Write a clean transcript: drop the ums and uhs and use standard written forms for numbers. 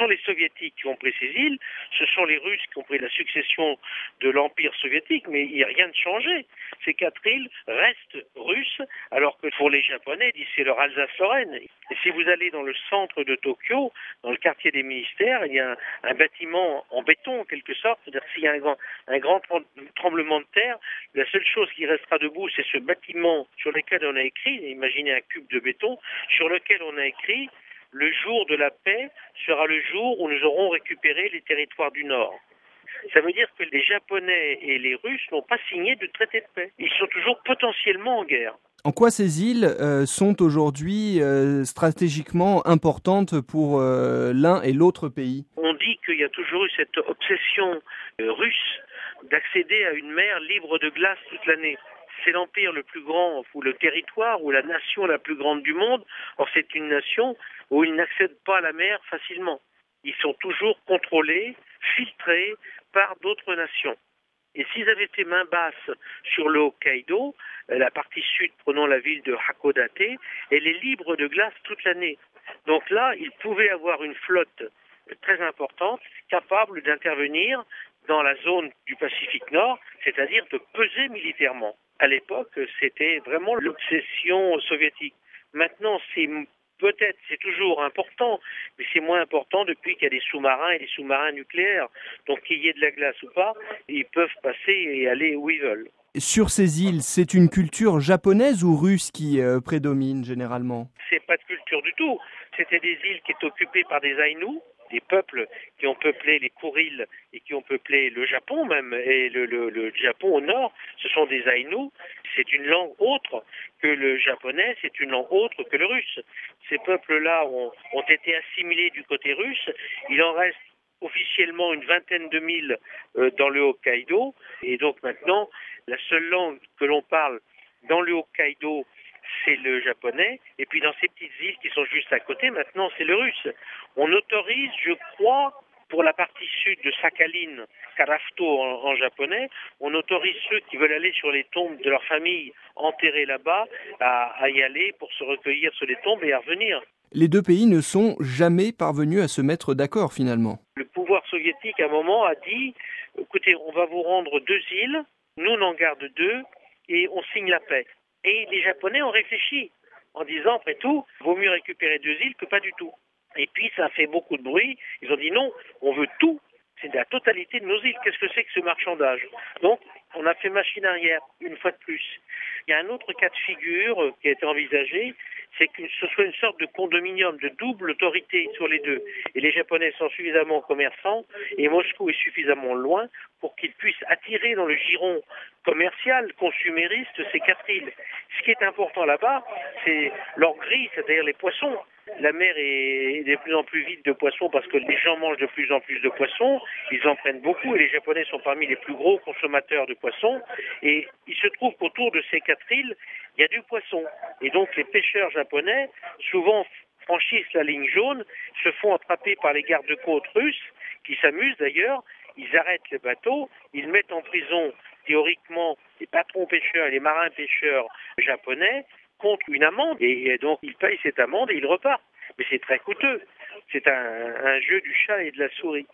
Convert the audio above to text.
sont les Soviétiques qui ont pris ces îles, ce sont les Russes qui ont pris la succession de l'Empire soviétique, mais il n'y a rien de changé. Ces 4 îles restent russes, alors que pour les Japonais, c'est leur Alsace-Lorraine. Et si vous allez dans le centre de Tokyo, dans le quartier des ministères, il y a un bâtiment en béton, en quelque sorte, c'est-à-dire que s'il y a un grand tremblement de terre, la seule chose qui restera debout, c'est ce bâtiment sur lequel on a écrit, imaginez un cube de béton, sur lequel on a écrit « Le jour de la paix sera le jour où nous aurons récupéré les territoires du Nord ». Ça veut dire que les Japonais et les Russes n'ont pas signé de traité de paix. Ils sont toujours potentiellement en guerre. En quoi ces îles sont aujourd'hui stratégiquement importantes pour l'un et l'autre pays? On dit qu'il y a toujours eu cette obsession russe d'accéder à une mer libre de glace toute l'année. C'est l'empire le plus grand, ou le territoire, ou la nation la plus grande du monde. Or, c'est une nation où ils n'accèdent pas à la mer facilement. Ils sont toujours contrôlés, filtrés par d'autres nations. Et s'ils avaient fait main basse sur le Hokkaido, la partie sud, prenons la ville de Hakodate, elle est libre de glace toute l'année. Donc là, ils pouvaient avoir une flotte très importante, capable d'intervenir dans la zone du Pacifique Nord, c'est-à-dire de peser militairement. À l'époque, c'était vraiment l'obsession soviétique. Maintenant, c'est toujours important, mais c'est moins important depuis qu'il y a des sous-marins et des sous-marins nucléaires. Donc qu'il y ait de la glace ou pas, ils peuvent passer et aller où ils veulent. Sur ces îles, c'est une culture japonaise ou russe qui prédomine généralement? C'est pas de culture du tout. C'était des îles qui étaient occupées par des Aïnous, des peuples qui ont peuplé les Kouriles et qui ont peuplé le Japon même, et le Japon au nord, ce sont des Aïnous. C'est une langue autre que le japonais, c'est une langue autre que le russe. Ces peuples-là ont été assimilés du côté russe. Il en reste officiellement une vingtaine de mille dans le Hokkaido. Et donc maintenant, la seule langue que l'on parle dans le Hokkaido, c'est le japonais. Et puis dans ces petites îles qui sont juste à côté, maintenant, c'est le russe. On autorise, je crois, pour la partie sud de Sakhalin, Karafto en japonais, on autorise ceux qui veulent aller sur les tombes de leur famille enterrées là-bas à y aller pour se recueillir sur les tombes et à revenir. Les deux pays ne sont jamais parvenus à se mettre d'accord finalement. Le pouvoir soviétique, à un moment, a dit « Écoutez, on va vous rendre 2 îles, nous on en garde 2 et on signe la paix ». Et les Japonais ont réfléchi en disant, après tout, vaut mieux récupérer 2 îles que pas du tout. Et puis ça a fait beaucoup de bruit. Ils ont dit non, on veut tout. C'est la totalité de nos îles. Qu'est-ce que c'est que ce marchandage? Donc, on a fait machine arrière, une fois de plus. Il y a un autre cas de figure qui a été envisagé, c'est que ce soit une sorte de condominium, de double autorité sur les deux. Et les Japonais sont suffisamment commerçants et Moscou est suffisamment loin pour qu'ils puissent attirer dans le giron commercial, consumériste, ces 4 îles. Ce qui est important là-bas, c'est leur grille, c'est-à-dire les poissons. La mer est de plus en plus vide de poissons parce que les gens mangent de plus en plus de poissons, ils en prennent beaucoup et les Japonais sont parmi les plus gros consommateurs de poissons. Et il se trouve qu'autour de ces 4 îles, il y a du poisson. Et donc les pêcheurs japonais, souvent franchissent la ligne jaune, se font attraper par les gardes-côtes russes, qui s'amusent d'ailleurs, ils arrêtent le bateau, ils mettent en prison théoriquement les patrons pêcheurs et les marins pêcheurs japonais, contre une amende, et donc ils payent cette amende et ils repartent. Mais c'est très coûteux. C'est un jeu du chat et de la souris.